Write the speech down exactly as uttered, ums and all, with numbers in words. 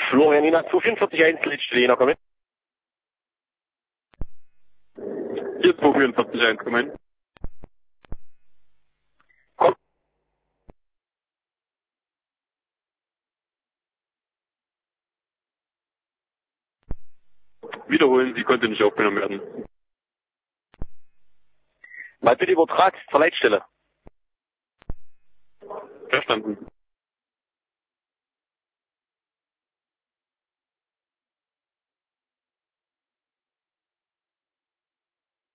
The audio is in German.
Florianina zwei vierundvierzig eins, letzte Lena, komm mit. Hier zwei vierundvierzig eins, komm hin. Komm. Wiederholen, sie konnte nicht aufgenommen werden. Mal bitte Übertrag zur Leitstelle. Verstanden.